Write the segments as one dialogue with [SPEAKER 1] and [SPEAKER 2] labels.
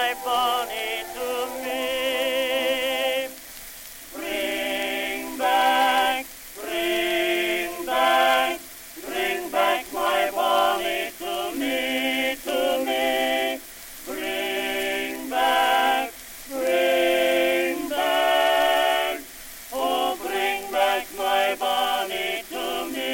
[SPEAKER 1] my Bonnie to me. Bring back, bring back, bring back my Bonnie to me, to me. Bring back, oh bring back my Bonnie to me.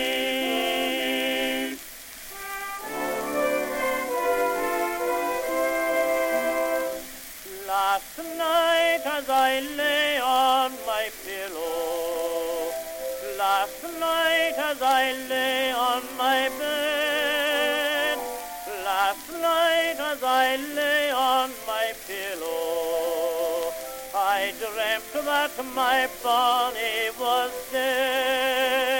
[SPEAKER 1] Last night as I lay on my pillow, last night as I lay on my bed, last night as I lay on my pillow, I dreamt that my Bonnie was dead.